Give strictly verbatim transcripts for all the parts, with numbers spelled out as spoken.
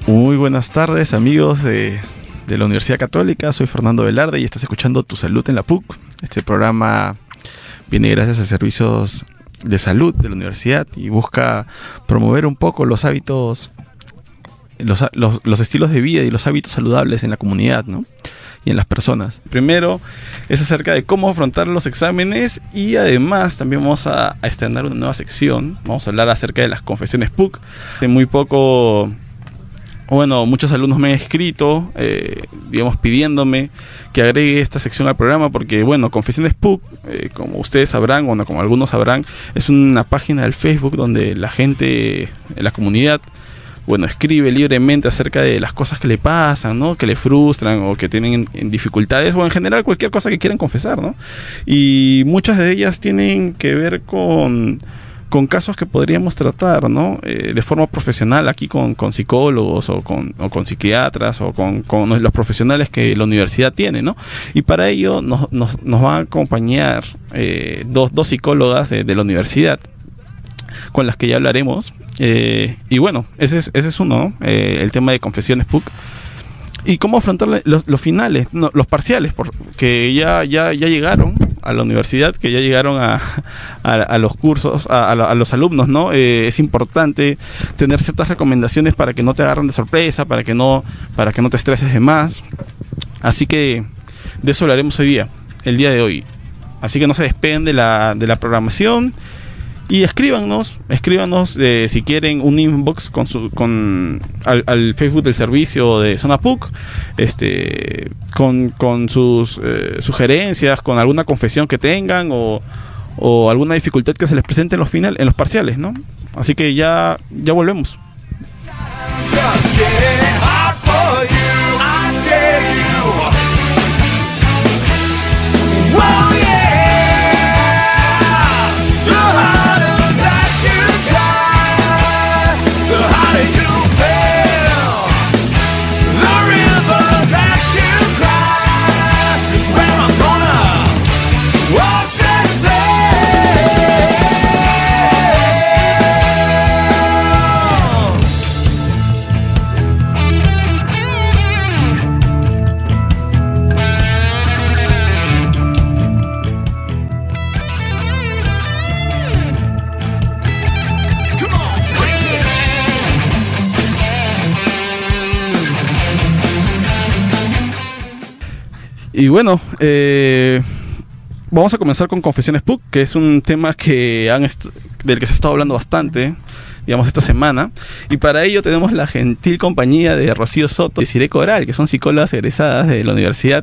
Muy buenas tardes, amigos de, de la Universidad Católica. Soy Fernando Velarde y estás escuchando Tu Salud en la P U C. Este programa viene gracias a servicios de salud de la universidad y busca promover un poco los hábitos, los, los, los estilos de vida y los hábitos saludables en la comunidad, ¿no? Y en las personas. Primero es acerca de cómo afrontar los exámenes y además también vamos a, a estrenar una nueva sección. Vamos a hablar acerca de las confesiones P U C. De muy poco, bueno, muchos alumnos me han escrito, eh, digamos, pidiéndome que agregue esta sección al programa porque, bueno, Confesiones P U C, eh, como ustedes sabrán, o no, como algunos sabrán, es una página del Facebook donde la gente, la comunidad, bueno, escribe libremente acerca de las cosas que le pasan, ¿no? Que le frustran o que tienen en, en dificultades, o en general cualquier cosa que quieran confesar, ¿no? Y muchas de ellas tienen que ver con, con casos que podríamos tratar, ¿no? Eh, de forma profesional, aquí con, con psicólogos o con, o con psiquiatras o con, con los profesionales que la universidad tiene, ¿no? Y para ello nos, nos, nos van a acompañar eh, dos, dos psicólogas de, de la universidad, con las que ya hablaremos. Eh, y bueno, ese es, ese es uno, ¿no? Eh, el tema de confesiones P U C. Y cómo afrontar los, los finales, no, los parciales, porque ya, ya, ya llegaron a la universidad, que ya llegaron a, a, a los cursos, a, a, a los alumnos, ¿no? Eh, es importante tener ciertas recomendaciones para que no te agarren de sorpresa, para que no, para que no te estreses de más. Así que de eso hablaremos hoy día, el día de hoy. Así que no se despeguen de la, de la programación. Y escríbanos, escríbanos eh, si quieren un inbox con su, con al, al Facebook del servicio de Zona P U C, este, con, con sus eh, sugerencias, con alguna confesión que tengan o, o alguna dificultad que se les presente en los final, en los parciales, ¿no? Así que ya, ya volvemos. Y bueno, eh, vamos a comenzar con Confesiones P U C, que es un tema que han est- del que se ha estado hablando bastante, digamos, esta semana. Y para ello tenemos la gentil compañía de Rocío Soto y Desiree Coral, que son psicólogas egresadas de la universidad.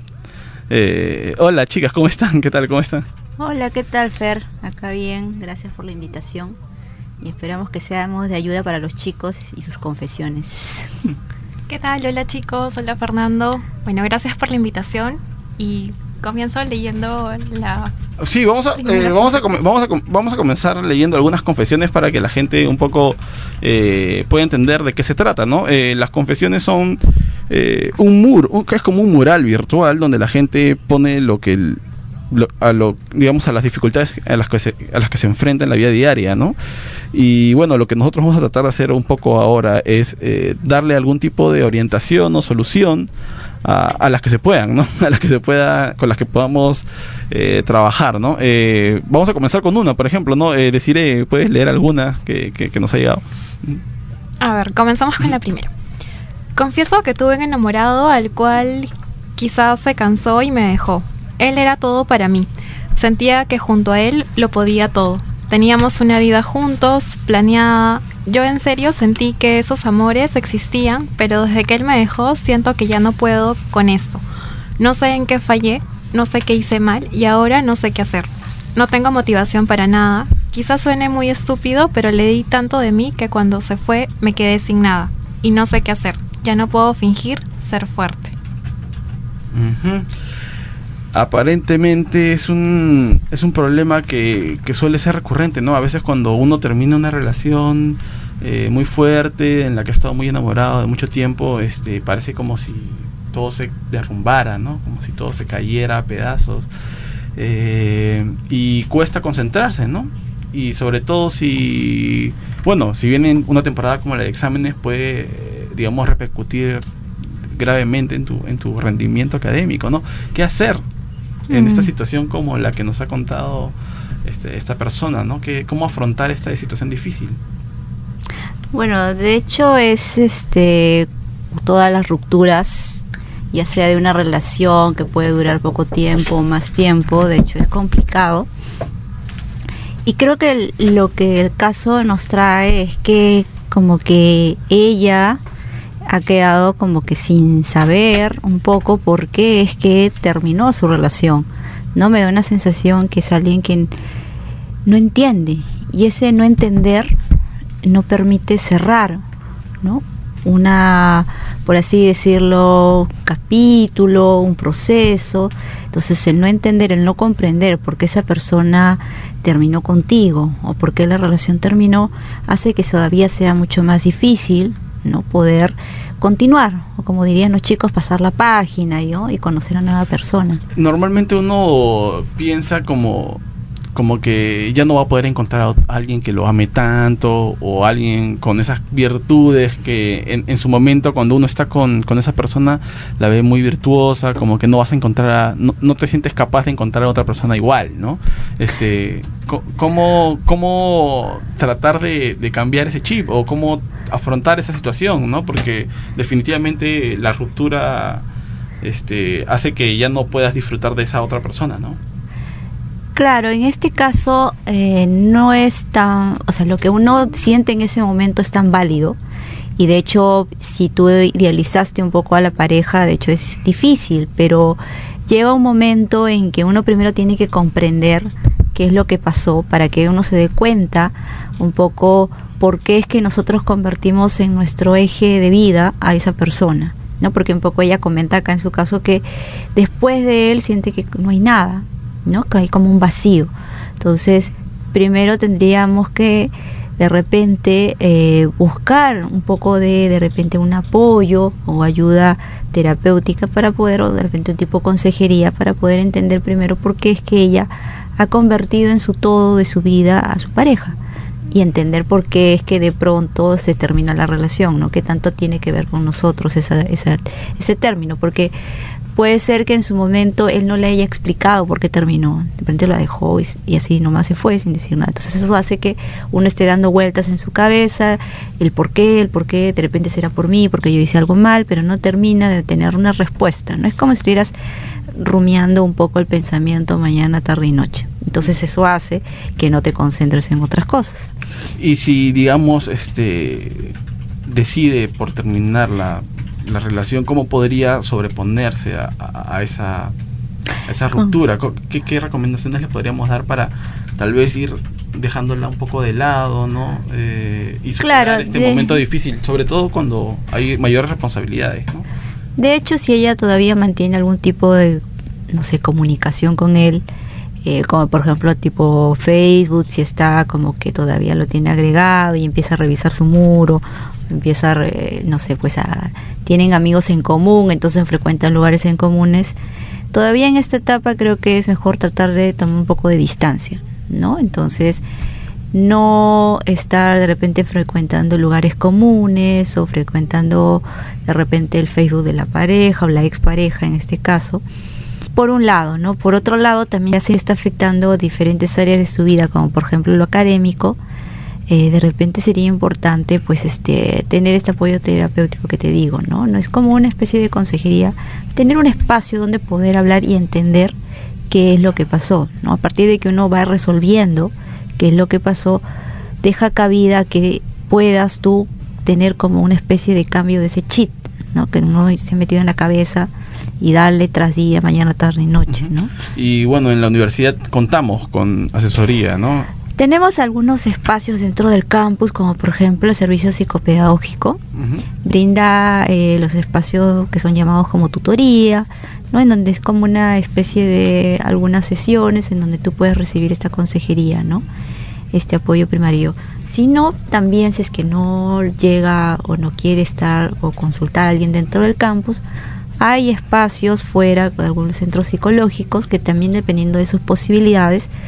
Eh, hola, chicas, ¿cómo están? ¿Qué tal? ¿Cómo están? Hola, ¿qué tal, Fer? Acá bien, gracias por la invitación. Y esperamos que seamos de ayuda para los chicos y sus confesiones. ¿Qué tal? Hola, chicos. Hola, Fernando. Bueno, gracias por la invitación. Y comienzo leyendo la... Sí, vamos a, eh, vamos, a com- vamos, a com- vamos a comenzar leyendo algunas confesiones para que la gente un poco eh, pueda entender de qué se trata, ¿no? Eh, las confesiones son eh, un muro, un, que es como un mural virtual donde la gente pone lo que... El, lo, a lo, digamos, a las dificultades a las que se, a las que se enfrenta en la vida diaria, ¿no? Y bueno, lo que nosotros vamos a tratar de hacer un poco ahora es eh, darle algún tipo de orientación o solución a, a las que se puedan, ¿no? A las que se pueda, con las que podamos eh, trabajar, ¿no? Eh, vamos a comenzar con una, por ejemplo, ¿no? Eh, Desiree, ¿puedes leer alguna que, que, que nos ha llegado? A ver, comenzamos con la primera. Confieso que tuve un enamorado al cual quizás se cansó y me dejó. Él era todo para mí. Sentía que junto a él lo podía todo. Teníamos una vida juntos, planeada. Yo en serio sentí que esos amores existían, pero desde que él me dejó siento que ya no puedo con esto. No sé en qué fallé, no sé qué hice mal y ahora no sé qué hacer. No tengo motivación para nada. Quizás suene muy estúpido, pero le di tanto de mí que cuando se fue me quedé sin nada. Y no sé qué hacer. Ya no puedo fingir ser fuerte. Uh-huh. Aparentemente es un es un problema que, que suele ser recurrente, ¿no? A veces cuando uno termina una relación eh, muy fuerte, en la que ha estado muy enamorado de mucho tiempo, este parece como si todo se derrumbara, ¿no? Como si todo se cayera a pedazos. Eh, y cuesta concentrarse, ¿no? Y sobre todo si, bueno, si viene una temporada como la de exámenes, puede digamos, repercutir gravemente en tu, en tu rendimiento académico, ¿no? ¿Qué hacer en mm. esta situación como la que nos ha contado este, esta persona, ¿no? ¿Qué, ¿Cómo afrontar esta situación difícil? Bueno, de hecho es este todas las rupturas, ya sea de una relación que puede durar poco tiempo o más tiempo, de hecho es complicado. Y creo que el, lo que el caso nos trae es que como que ella ha quedado como que sin saber un poco por qué es que terminó su relación, ¿no? Me da una sensación que es alguien que no entiende, y ese no entender no permite cerrar, ¿no? Una, por así decirlo, capítulo, un proceso. Entonces el no entender, el no comprender por qué esa persona terminó contigo o por qué la relación terminó, hace que todavía sea mucho más difícil, ¿no? Poder continuar, o como dirían los chicos, pasar la página, ¿no? Y conocer a una nueva persona. Normalmente uno piensa como como que ya no va a poder encontrar a alguien que lo ame tanto, o alguien con esas virtudes que en, en su momento, cuando uno está con, con esa persona, la ve muy virtuosa, como que no vas a encontrar a, no, no te sientes capaz de encontrar a otra persona igual, ¿no? Este, ¿cómo, cómo tratar de, de cambiar ese chip, o cómo afrontar esa situación, ¿no? Porque definitivamente la ruptura este, hace que ya no puedas disfrutar de esa otra persona, ¿no? Claro, en este caso eh, no es tan, o sea, lo que uno siente en ese momento es tan válido, y de hecho si tú idealizaste un poco a la pareja, de hecho es difícil, pero llega un momento en que uno primero tiene que comprender qué es lo que pasó, para que uno se dé cuenta un poco por qué es que nosotros convertimos en nuestro eje de vida a esa persona, ¿no? Porque un poco ella comenta acá en su caso que después de él siente que no hay nada, ¿no? Que hay como un vacío. Entonces, primero tendríamos que de repente eh, buscar un poco de de repente un apoyo o ayuda terapéutica para poder, o de repente un tipo de consejería para poder entender primero por qué es que ella ha convertido en su todo de su vida a su pareja, y entender por qué es que de pronto se termina la relación, ¿no? Qué tanto tiene que ver con nosotros esa, esa, ese término, porque puede ser que en su momento él no le haya explicado por qué terminó, de repente la dejó y, y así nomás se fue sin decir nada. Entonces eso hace que uno esté dando vueltas en su cabeza, el por qué, el por qué, de repente será por mí, porque yo hice algo mal, pero no termina de tener una respuesta, ¿no? Es como si estuvieras rumiando un poco el pensamiento mañana, tarde y noche. Entonces eso hace que no te concentres en otras cosas. Y si, digamos, este decide por terminar la la relación, ¿cómo podría sobreponerse a, a, a esa a esa ruptura? ¿Qué, ¿Qué recomendaciones le podríamos dar para tal vez ir dejándola un poco de lado, ¿no? Eh, y superar claro, este de, momento difícil, sobre todo cuando hay mayores responsabilidades, ¿no? De hecho, si ella todavía mantiene algún tipo de, no sé, comunicación con él, eh, como por ejemplo tipo Facebook, si está como que todavía lo tiene agregado y empieza a revisar su muro, empieza, eh, no sé, pues a, tienen amigos en común, entonces frecuentan lugares en comunes. Todavía en esta etapa creo que es mejor tratar de tomar un poco de distancia, ¿no? Entonces, no estar de repente frecuentando lugares comunes o frecuentando de repente el Facebook de la pareja o la expareja en este caso. Por un lado, ¿no? Por otro lado, también se está afectando diferentes áreas de su vida, como por ejemplo lo académico. Eh, de repente sería importante pues este tener este apoyo terapéutico que te digo, ¿no? No es como una especie de consejería, tener un espacio donde poder hablar y entender qué es lo que pasó, ¿no? A partir de que uno va resolviendo qué es lo que pasó, deja cabida que puedas tú tener como una especie de cambio de ese chip, ¿no? Que uno se ha metido en la cabeza y darle tras día, mañana, tarde y noche, ¿no? Y bueno, en la universidad contamos con asesoría, ¿no? Tenemos algunos espacios dentro del campus, como por ejemplo el servicio psicopedagógico. Uh-huh. Brinda eh, los espacios que son llamados como tutoría, ¿no? En donde es como una especie de algunas sesiones en donde tú puedes recibir esta consejería, ¿no? Este apoyo primario. Si no, también si es que no llega o no quiere estar o consultar a alguien dentro del campus, hay espacios fuera de algunos centros psicológicos que también, dependiendo de sus posibilidades,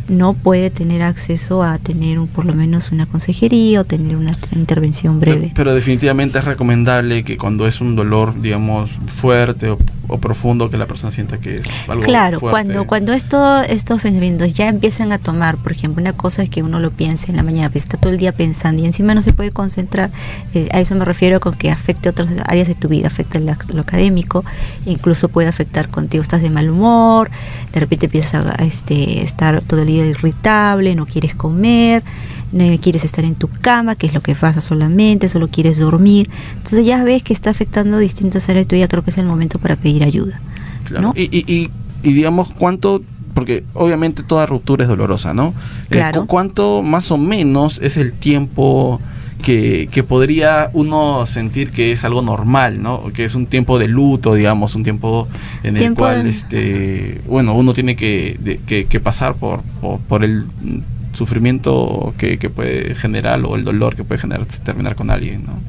no puede tener acceso a tener un, por lo menos una consejería o tener una intervención breve. Pero, pero definitivamente es recomendable que cuando es un dolor, digamos, fuerte o, o profundo, que la persona sienta que es algo claro, fuerte. cuando cuando esto, estos pensamientos ya empiezan a tomar, por ejemplo, una cosa es que uno lo piense en la mañana, pues está todo el día pensando y encima no se puede concentrar, eh, a eso me refiero con que afecte otras áreas de tu vida, afecta la, lo académico, incluso puede afectar contigo, estás de mal humor, de repente empiezas a este, estar todo el día irritable, no quieres comer, no quieres estar en tu cama, que es lo que pasa solamente, solo quieres dormir. Entonces ya ves que está afectando distintas áreas de tu vida, creo que es el momento para pedir ayuda. Claro. ¿No? Y, y, y, y digamos, ¿cuánto? Porque obviamente toda ruptura es dolorosa, ¿no? Claro. Eh, ¿Cuánto más o menos es el tiempo que, que podría uno sentir que es algo normal, ¿no? Que es un tiempo de luto, digamos, un tiempo en el Tiempo cual, de... este, bueno, uno tiene que, de, que, que pasar por, por, por el sufrimiento que, que puede generar o el dolor que puede generar terminar con alguien, ¿no?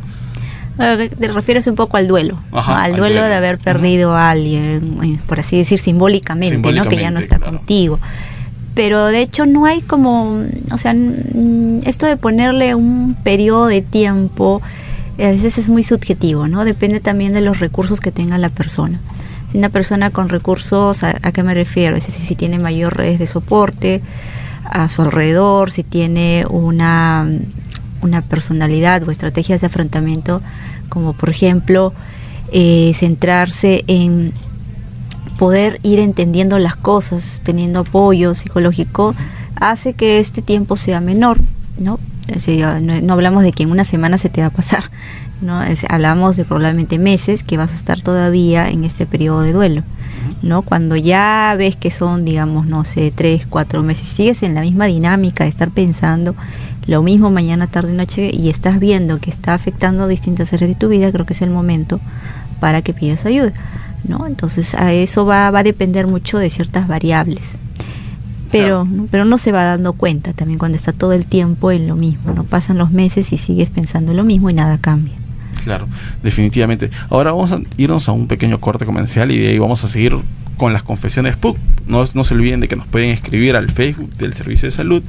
Te refieres un poco al duelo, Ajá, ¿no? al, al duelo, duelo de haber perdido uh-huh. a alguien, por así decir, simbólicamente, simbólicamente, ¿no? Que ya no está claro. contigo. Pero de hecho no hay como, o sea, esto de ponerle un periodo de tiempo, a veces es muy subjetivo, ¿no? Depende también de los recursos que tenga la persona. Si una persona con recursos, ¿a, a qué me refiero? Es decir, si tiene mayor redes de soporte a su alrededor, si tiene una, una personalidad o estrategias de afrontamiento, como por ejemplo, eh, centrarse en poder ir entendiendo las cosas, teniendo apoyo psicológico, hace que este tiempo sea menor, ¿no? O sea, no, no hablamos de que en una semana se te va a pasar, ¿no? Es, hablamos de probablemente meses que vas a estar todavía en este periodo de duelo, ¿no? Cuando ya ves que son, digamos, no sé, tres, cuatro meses, sigues en la misma dinámica de estar pensando lo mismo mañana, tarde y noche y estás viendo que está afectando distintas áreas de tu vida, creo que es el momento para que pidas ayuda, ¿no? Entonces a eso va, va a depender mucho de ciertas variables, pero, claro. ¿no? pero no se va dando cuenta también cuando está todo el tiempo en lo mismo, no pasan los meses y sigues pensando en lo mismo y nada cambia. Claro, definitivamente. Ahora vamos a irnos a un pequeño corte comercial y de ahí vamos a seguir con las confesiones P U C. No, no se olviden de que nos pueden escribir al Facebook del Servicio de Salud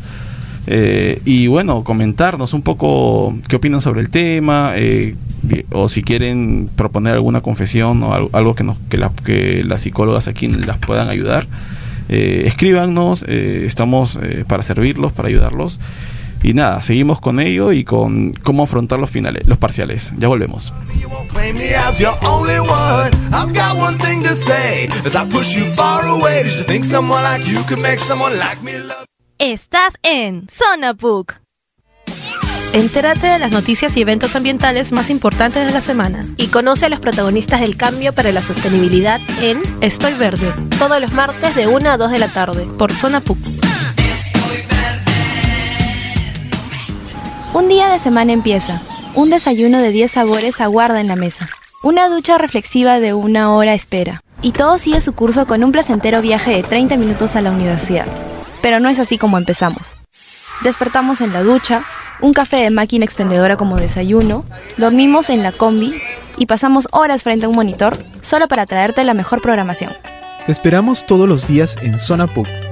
eh, y bueno, comentarnos un poco qué opinan sobre el tema, eh, o si quieren proponer alguna confesión o algo, algo que, nos, que, la, que las psicólogas aquí las puedan ayudar. Eh, escríbanos, eh, estamos eh, para servirlos, para ayudarlos. Y nada, seguimos con ello y con cómo afrontar los finales, los parciales. Ya volvemos. Estás en Zona P U C. Entérate de las noticias y eventos ambientales más importantes de la semana. Y conoce a los protagonistas del cambio para la sostenibilidad en Estoy Verde. Todos los martes de una a dos de la tarde. Por Zona P U C. Un día de semana empieza. Un desayuno de diez sabores aguarda en la mesa. Una ducha reflexiva de una hora espera. Y todo sigue su curso con un placentero viaje de treinta minutos a la universidad. Pero no es así como empezamos. Despertamos en la ducha, un café de máquina expendedora como desayuno, dormimos en la combi y pasamos horas frente a un monitor solo para traerte la mejor programación. Te esperamos todos los días en Zona P U C.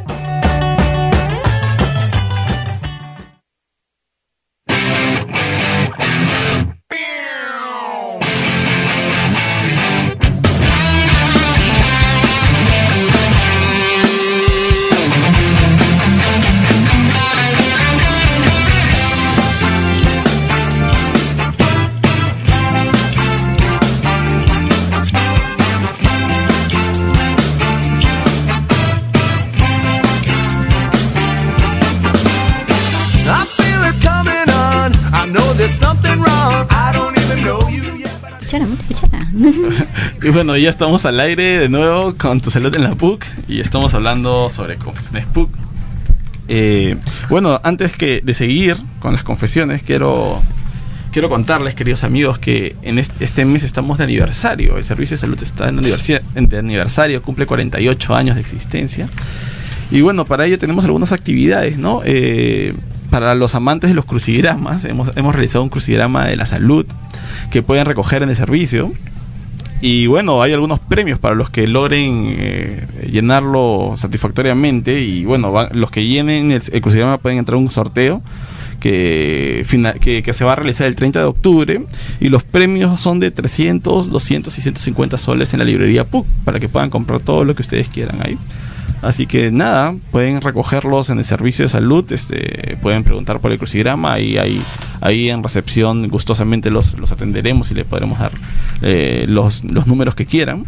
Y bueno, ya estamos al aire de nuevo con Tu Salud en la P U C y estamos hablando sobre confesiones P U C. Eh, bueno, antes que de seguir con las confesiones, quiero quiero contarles, queridos amigos, que en este, este mes estamos de aniversario. El Servicio de Salud está en de aniversario, cumple cuarenta y ocho años de existencia. Y bueno, para ello tenemos algunas actividades, ¿no? Eh, para los amantes de los crucigramas, hemos, hemos realizado un crucigrama de la salud que pueden recoger en el servicio. Y bueno, hay algunos premios para los que logren eh, llenarlo satisfactoriamente. Y bueno, va, los que llenen el, el crucigrama pueden entrar a un sorteo que, final, que, que se va a realizar el treinta de octubre. Y los premios son de trescientos, doscientos y ciento cincuenta soles en la librería P U C, para que puedan comprar todo lo que ustedes quieran ahí. Así que nada, pueden recogerlos en el servicio de salud, este, pueden preguntar por el crucigrama, y ahí, ahí en recepción gustosamente los, los atenderemos y les podremos dar eh, los, los números que quieran.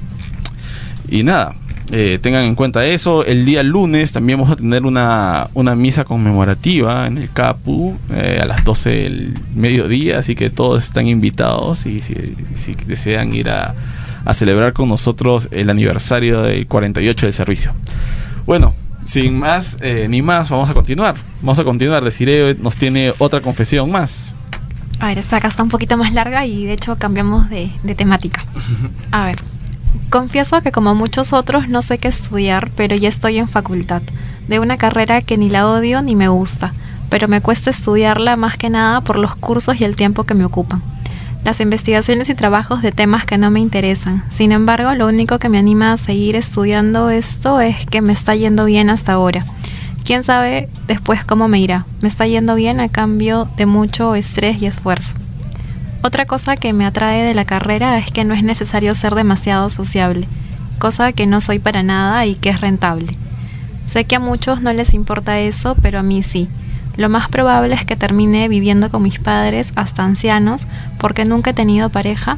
Y nada, eh, tengan en cuenta eso. El día lunes también vamos a tener una, una misa conmemorativa en el Capu eh, a las doce del mediodía, así que todos están invitados, y si, si desean ir a a celebrar con nosotros el aniversario del cuarenta y ocho del servicio. Bueno, sin más eh, ni más, vamos a continuar. Vamos a continuar. Desiree nos tiene otra confesión más. A ver, esta acá está un poquito más larga y de hecho cambiamos de, de temática. A ver, confieso que como muchos otros no sé qué estudiar, pero ya estoy en facultad, de una carrera que ni la odio ni me gusta, pero me cuesta estudiarla más que nada por los cursos y el tiempo que me ocupan. Las investigaciones y trabajos de temas que no me interesan. Sin embargo, lo único que me anima a seguir estudiando esto es que me está yendo bien hasta ahora. Quién sabe después cómo me irá. Me está yendo bien a cambio de mucho estrés y esfuerzo. Otra cosa que me atrae de la carrera es que no es necesario ser demasiado sociable, cosa que no soy para nada y que es rentable. Sé que a muchos no les importa eso, pero a mí sí. Lo más probable es que termine viviendo con mis padres hasta ancianos, porque nunca he tenido pareja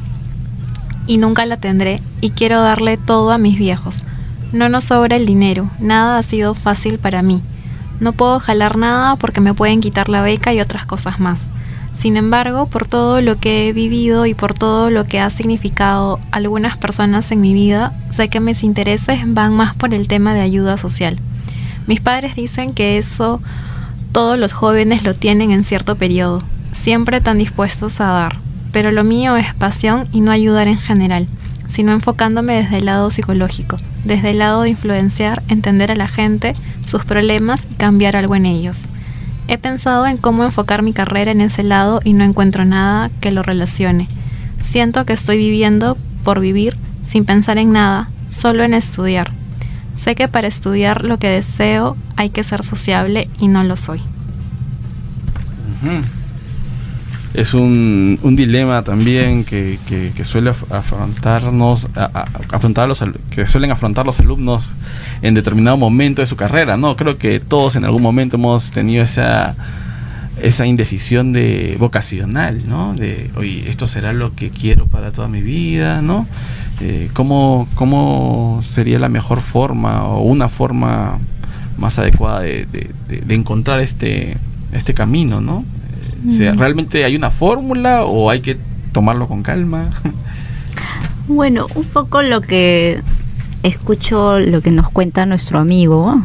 y nunca la tendré, y quiero darle todo a mis viejos. No nos sobra el dinero, nada ha sido fácil para mí. No puedo jalar nada porque me pueden quitar la beca y otras cosas más. Sin embargo, por todo lo que he vivido y por todo lo que ha significado algunas personas en mi vida, sé que mis intereses van más por el tema de ayuda social. Mis padres dicen que eso todos los jóvenes lo tienen en cierto periodo, siempre tan dispuestos a dar, pero lo mío es pasión y no ayudar en general, sino enfocándome desde el lado psicológico, desde el lado de influenciar, entender a la gente, sus problemas y cambiar algo en ellos. He pensado en cómo enfocar mi carrera en ese lado y no encuentro nada que lo relacione. Siento que estoy viviendo por vivir, sin pensar en nada, solo en estudiar. Sé que para estudiar lo que deseo hay que ser sociable y no lo soy. Uh-huh. Es un, un dilema también que, que, que suele afrontarnos, a, a, afrontar los, que suelen afrontar los alumnos en determinado momento de su carrera, ¿no? Creo que todos en algún momento hemos tenido esa esa indecisión de vocacional, ¿no? De, oye, esto será lo que quiero para toda mi vida, ¿no? Eh, ¿cómo, ¿Cómo sería la mejor forma o una forma más adecuada de, de, de, de encontrar este, este camino, ¿no? Eh, mm. ¿sea, ¿Realmente hay una fórmula o hay que tomarlo con calma? Bueno, un poco lo que escucho, lo que nos cuenta nuestro amigo,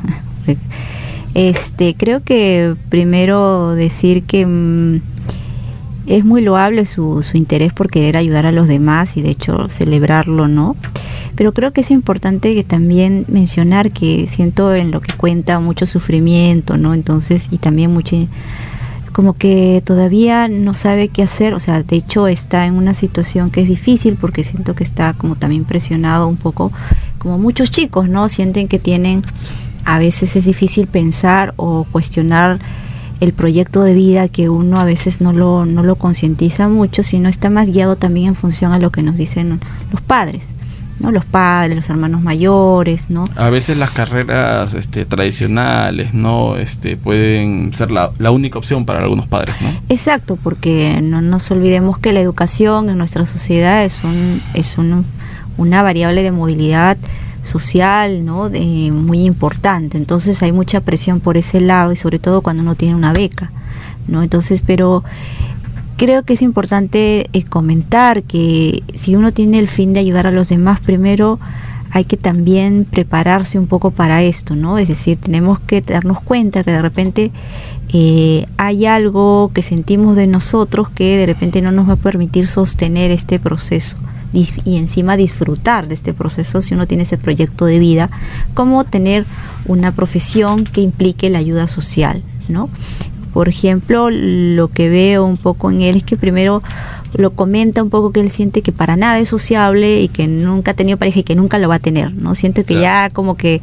este, creo que primero decir que mmm, es muy loable su, su interés por querer ayudar a los demás y de hecho celebrarlo, ¿no? Pero creo que es importante que también mencionar que siento en lo que cuenta mucho sufrimiento, ¿no? Entonces, y también mucho, como que todavía no sabe qué hacer, o sea, de hecho está en una situación que es difícil porque siento que está como también presionado un poco, como muchos chicos, ¿no? Sienten que tienen, a veces es difícil pensar o cuestionar el proyecto de vida, que uno a veces no lo, no lo concientiza mucho, sino está más guiado también en función a lo que nos dicen los padres, ¿no? Los padres, los hermanos mayores, ¿no? A veces las carreras este, tradicionales, ¿no? Este, pueden ser la, la única opción para algunos padres, ¿no? Exacto, porque no nos olvidemos que la educación en nuestra sociedad es un, es un, una variable de movilidad social, ¿no? De, muy importante. Entonces hay mucha presión por ese lado y sobre todo cuando uno tiene una beca, ¿no? Entonces, pero creo que es importante eh, comentar que si uno tiene el fin de ayudar a los demás, primero hay que también prepararse un poco para esto, ¿no? Es decir, tenemos que darnos cuenta que de repente eh, hay algo que sentimos de nosotros que de repente no nos va a permitir sostener este proceso y encima disfrutar de este proceso si uno tiene ese proyecto de vida, como tener una profesión que implique la ayuda social, ¿no? Por ejemplo, lo que veo un poco en él es que primero lo comenta un poco que él siente que para nada es sociable y que nunca ha tenido pareja y que nunca lo va a tener, ¿no? Siento que claro. ya como que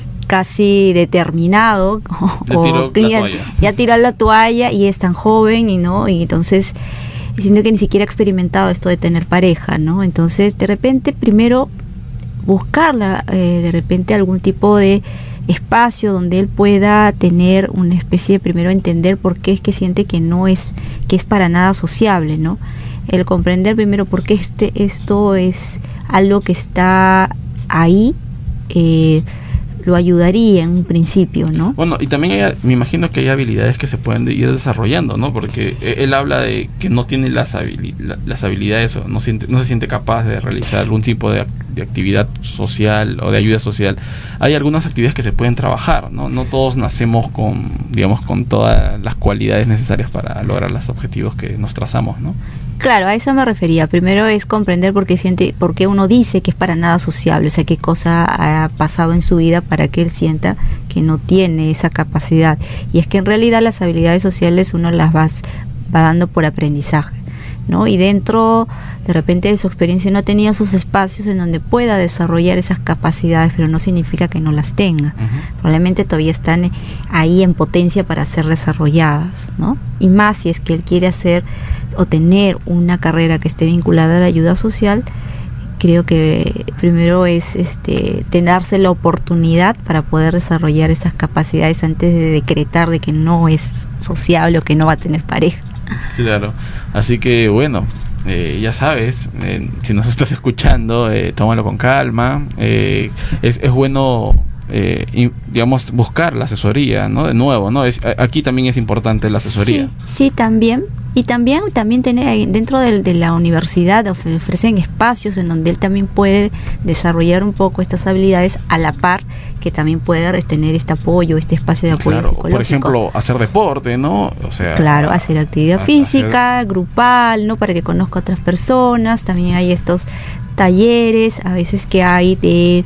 casi determinado ya, o, tiró que la ya, toalla. ya tiró la toalla y es tan joven y no y entonces siento que ni siquiera ha experimentado esto de tener pareja, ¿no? Entonces de repente primero buscarla, eh, de repente algún tipo de espacio donde él pueda tener una especie de primero entender por qué es que siente que no es que es para nada sociable, ¿no? El comprender primero por qué este esto es algo que está ahí, eh, lo ayudaría en un principio, ¿no? Bueno, y también hay, me imagino que hay habilidades que se pueden ir desarrollando, ¿no? Porque él habla de que no tiene las, habili- las habilidades o no, siente, no se siente capaz de realizar algún tipo de, de actividad social o de ayuda social. Hay algunas actividades que se pueden trabajar, ¿no? No todos nacemos con, digamos, con todas las cualidades necesarias para lograr los objetivos que nos trazamos, ¿no? Claro, a eso me refería. Primero es comprender por qué siente, por qué uno dice que es para nada sociable, o sea, qué cosa ha pasado en su vida para que él sienta que no tiene esa capacidad. Y es que en realidad las habilidades sociales uno las va, va dando por aprendizaje, ¿no? Y dentro, de repente, de su experiencia no ha tenido esos espacios en donde pueda desarrollar esas capacidades, pero no significa que no las tenga. Uh-huh. Probablemente todavía están ahí en potencia para ser desarrolladas, ¿no? Y más si es que él quiere hacer o tener una carrera que esté vinculada a la ayuda social, creo que primero es este darse la oportunidad para poder desarrollar esas capacidades antes de decretar de que no es sociable o que no va a tener pareja. Claro, así que bueno, eh, ya sabes, eh, si nos estás escuchando, eh, tómalo con calma, eh, es, es bueno... Eh, y, digamos, buscar la asesoría, ¿no? De nuevo, ¿no? Es, aquí también es importante la asesoría. Sí, sí, también. Y también, también tener dentro de, de la universidad ofrecen espacios en donde él también puede desarrollar un poco estas habilidades a la par que también puede tener este apoyo, este espacio de apoyo claro, psicológico. Por ejemplo, hacer deporte, ¿no? O sea, claro, hacer actividad a, física, hacer... grupal, ¿no? Para que conozca a otras personas. También hay estos talleres, a veces que hay de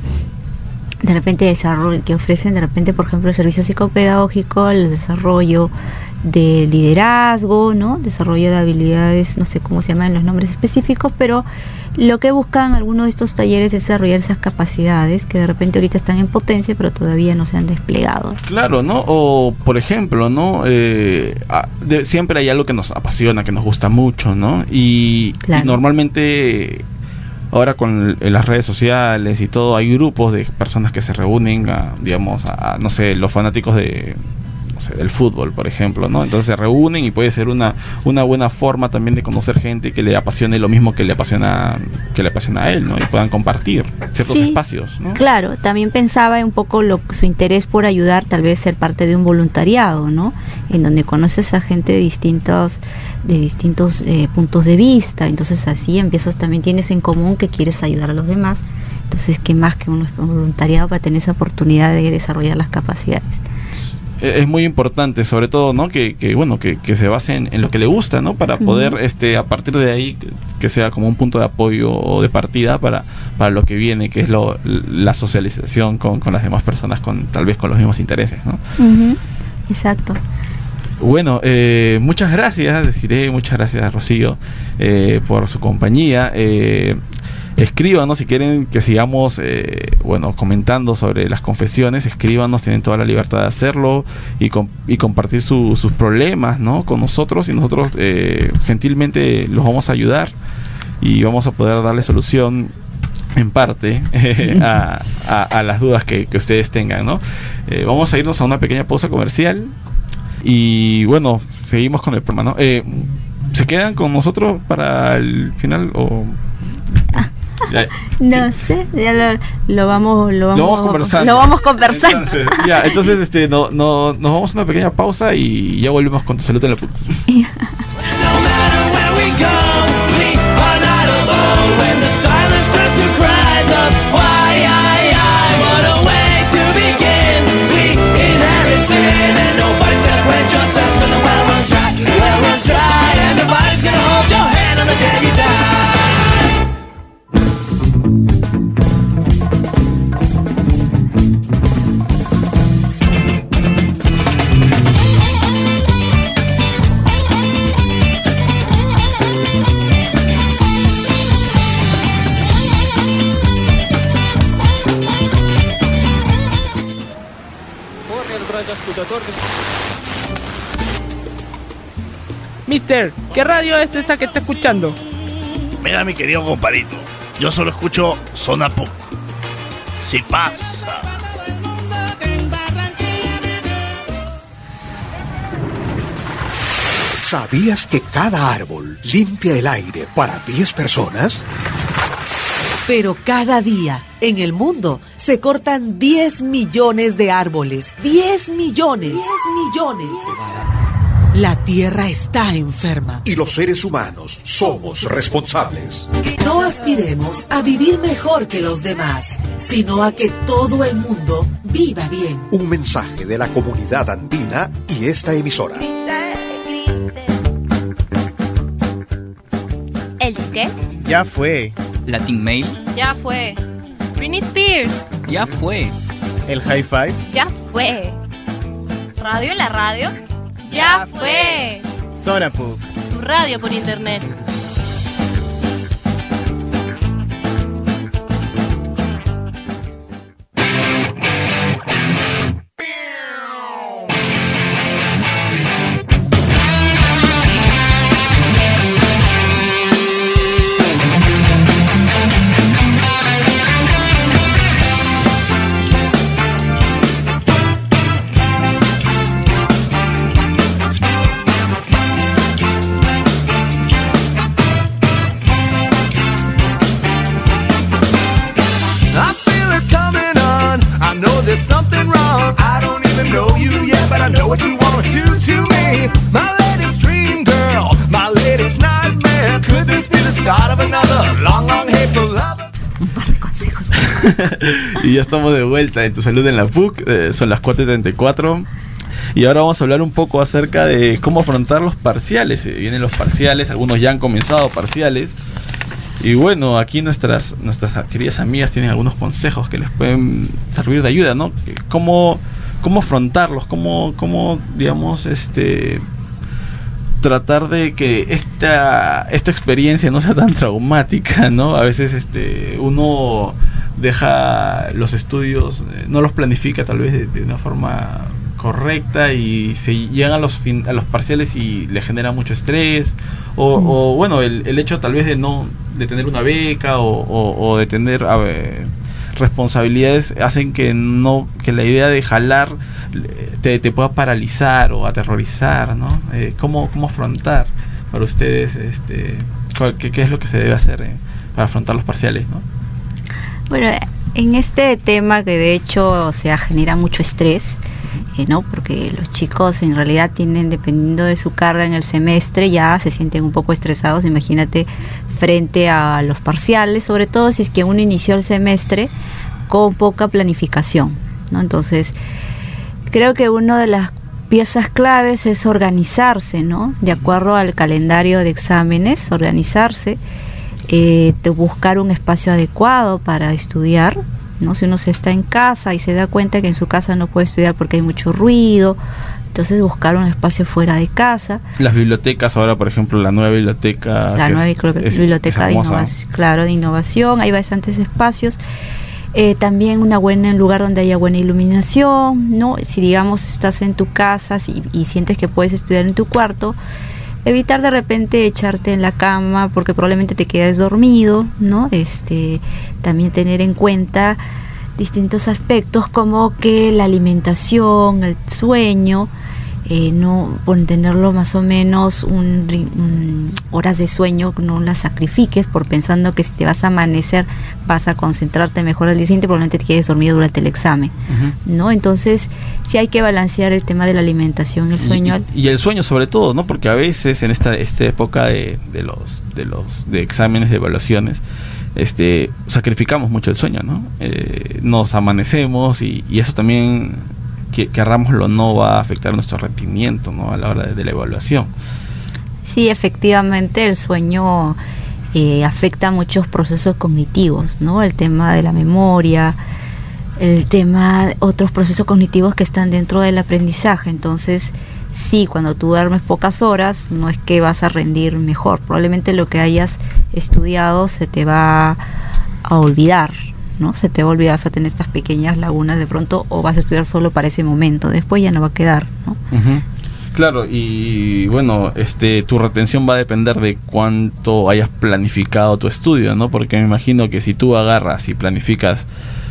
de repente desarrollo que ofrecen de repente por ejemplo el servicio psicopedagógico, el desarrollo de liderazgo, ¿no? Desarrollo de habilidades, no sé cómo se llaman los nombres específicos, pero lo que buscan algunos de estos talleres es desarrollar esas capacidades que de repente ahorita están en potencia pero todavía no se han desplegado. Claro, ¿no? O por ejemplo, ¿no? Eh, de, siempre hay algo que nos apasiona, que nos gusta mucho, ¿no? Y, claro. y normalmente ahora con el, las redes sociales y todo, hay grupos de personas que se reúnen, a, digamos, a, no sé, los fanáticos de, no sé, del fútbol, por ejemplo, ¿no? Entonces se reúnen y puede ser una una buena forma también de conocer gente que le apasione lo mismo que le apasiona que le apasiona a él, ¿no? Y puedan compartir ciertos sí, espacios, ¿no? Claro, también pensaba un poco lo, su interés por ayudar, tal vez ser parte de un voluntariado, ¿no? En donde conoces a gente de distintos de distintos eh, puntos de vista, entonces así empiezas, también tienes en común que quieres ayudar a los demás, entonces qué más que un voluntariado para tener esa oportunidad de desarrollar las capacidades. Es muy importante, sobre todo, ¿no? Que, que bueno, que, que se base en, en lo que le gusta, ¿no? Para poder, uh-huh. este, a partir de ahí, que, que sea como un punto de apoyo o de partida para, para lo que viene, que es lo, la socialización con, con las demás personas, con tal vez con los mismos intereses, ¿no? Uh-huh. Exacto. Bueno, eh, muchas gracias, deciré, muchas gracias, Rocío, eh, por su compañía. Eh, escríbanos si quieren que sigamos eh, bueno, comentando sobre las confesiones, escríbanos, tienen toda la libertad de hacerlo y, com- y compartir su, sus problemas, ¿no? Con nosotros, y nosotros eh, gentilmente los vamos a ayudar y vamos a poder darle solución en parte eh, a, a, a las dudas que, que ustedes tengan, ¿no? Eh, vamos a irnos a una pequeña pausa comercial y bueno, seguimos con el programa, ¿no? Eh, ¿se quedan con nosotros para el final o...? Ya, no sí. sé, ya lo, lo vamos lo vamos, lo vamos conversando. Lo vamos conversando. Entonces, ya, entonces este no, no, nos vamos a una pequeña pausa y ya volvemos con Tu Salud en la Puc. Mister, ¿qué radio es esa que está escuchando? Mira, mi querido compadrito, yo solo escucho Zona Puc. Si pasa. ¿Sabías que cada árbol limpia el aire para diez personas? Pero cada día, en el mundo, se cortan diez millones de árboles. diez millones. diez millones. La Tierra está enferma. Y los seres humanos somos responsables. No aspiremos a vivir mejor que los demás, sino a que todo el mundo viva bien. Un mensaje de la comunidad andina y esta emisora. ¿El disque? Ya fue. Latin Mail. Ya fue. Britney Spears. Ya fue. El Hi-Fi. Ya fue. ¿Radio en la radio? Ya fue. Zona Puc. Tu radio por internet. Y ya estamos de vuelta en Tu Salud en la P U C. eh, Son las cuatro y treinta y cuatro. Y ahora vamos a hablar un poco acerca de cómo afrontar los parciales. eh, Vienen los parciales, algunos ya han comenzado parciales. Y bueno, aquí nuestras nuestras queridas amigas tienen algunos consejos que les pueden servir de ayuda, ¿no? Cómo, cómo afrontarlos, cómo, cómo digamos, este... tratar de que esta esta experiencia no sea tan traumática, ¿no? A veces este uno deja los estudios, eh, no los planifica tal vez de, de una forma correcta y se llegan a los fin, a los parciales y le genera mucho estrés o, mm. o bueno, el, el hecho tal vez de no de tener una beca o, o, o de tener a ver, responsabilidades hacen que no que la idea de jalar te, te pueda paralizar o aterrorizar, ¿no? Eh, ¿cómo, cómo afrontar para ustedes este qué, qué es lo que se debe hacer eh, para afrontar los parciales, ¿no? Bueno, en este tema que de hecho o sea genera mucho estrés, eh, ¿no? Porque los chicos en realidad tienen, dependiendo de su carga en el semestre, ya se sienten un poco estresados, imagínate, frente a los parciales, sobre todo si es que uno inició el semestre con poca planificación, ¿no? Entonces, creo que una de las piezas claves es organizarse, ¿no? De acuerdo al calendario de exámenes, organizarse, eh, de buscar un espacio adecuado para estudiar, ¿no? Si uno se está en casa y se da cuenta que en su casa no puede estudiar porque hay mucho ruido, entonces buscar un espacio fuera de casa. Las bibliotecas ahora, por ejemplo, la nueva biblioteca. La nueva es, biblioteca es, de innovación, claro, de innovación, hay bastantes espacios. Eh, también una buena, un lugar donde haya buena iluminación, ¿no? Si digamos estás en tu casa si, y sientes que puedes estudiar en tu cuarto, evitar de repente echarte en la cama porque probablemente te quedes dormido, ¿no? Este, también tener en cuenta distintos aspectos como que la alimentación, el sueño, eh, no por tenerlo más o menos un, un, horas de sueño, no las sacrifiques por pensando que si te vas a amanecer vas a concentrarte mejor al día siguiente, probablemente te quedes dormido durante el examen, uh-huh. ¿no? Entonces sí hay que balancear el tema de la alimentación y el sueño. Y, y, y el sueño sobre todo, ¿no? Porque a veces en esta, esta época de, de los de los de exámenes, de evaluaciones, este sacrificamos mucho el sueño, ¿no? Eh, nos amanecemos y, y eso también, que querrámoslo, no va a afectar nuestro rendimiento, ¿no? A la hora de, de la evaluación. Sí, efectivamente el sueño eh, afecta muchos procesos cognitivos, ¿no? El tema de la memoria, el tema de otros procesos cognitivos que están dentro del aprendizaje. Entonces, sí, cuando tú duermes pocas horas, no es que vas a rendir mejor. Probablemente lo que hayas estudiado se te va a olvidar, ¿no? Se te va a olvidar, vas a tener estas pequeñas lagunas de pronto, o vas a estudiar solo para ese momento, después ya no va a quedar, ¿no? Uh-huh. Claro, y bueno, este, tu retención va a depender de cuánto hayas planificado tu estudio, ¿no? Porque me imagino que si tú agarras y planificas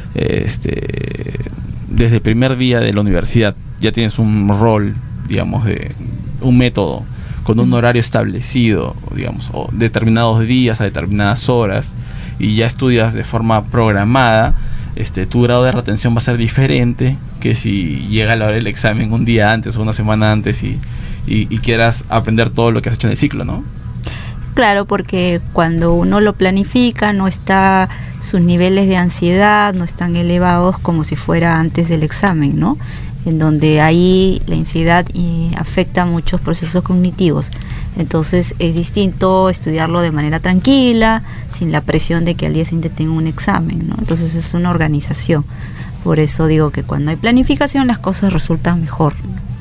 este, desde el primer día de la universidad, ya tienes un rol, digamos, de un método con un horario establecido, digamos, o determinados días a determinadas horas, y ya estudias de forma programada, este, tu grado de retención va a ser diferente que si llega la hora del examen un día antes o una semana antes y, y, y quieras aprender todo lo que has hecho en el ciclo, ¿no? Claro, porque cuando uno lo planifica, no está, sus niveles de ansiedad no están elevados como si fuera antes del examen, ¿no? En donde ahí la ansiedad eh, afecta muchos procesos cognitivos. Entonces es distinto estudiarlo de manera tranquila, sin la presión de que al día siguiente tenga un examen, ¿no? Entonces es una organización. Por eso digo que cuando hay planificación las cosas resultan mejor.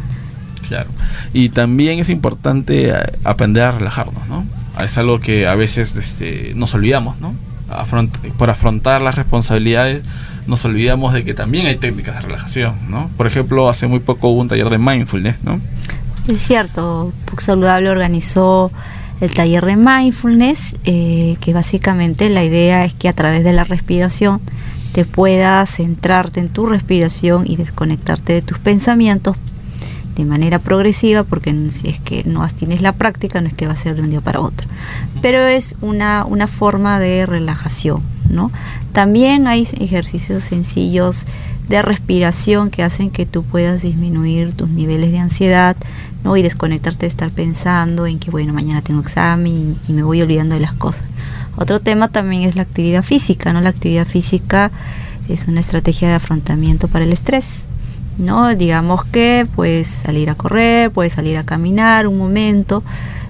Claro. Y también es importante aprender a relajarnos, ¿no? Es algo que a veces este, nos olvidamos, ¿no? Afront- por afrontar las responsabilidades nos olvidamos de que también hay técnicas de relajación, ¿no? Por ejemplo, hace muy poco hubo un taller de mindfulness, ¿no? Es cierto, Puc Saludable organizó el taller de mindfulness, eh, que básicamente la idea es que a través de la respiración te puedas centrarte en tu respiración y desconectarte de tus pensamientos de manera progresiva, porque si es que no tienes la práctica, no es que va a ser de un día para otro, pero es una, una forma de relajación, ¿no? También hay ejercicios sencillos de respiración que hacen que tú puedas disminuir tus niveles de ansiedad, ¿no? Y desconectarte de estar pensando en que, bueno, mañana tengo examen y, y me voy olvidando de las cosas. Otro tema también es la actividad física, ¿no? La actividad física es una estrategia de afrontamiento para el estrés, ¿no? Digamos que puedes salir a correr, puedes salir a caminar un momento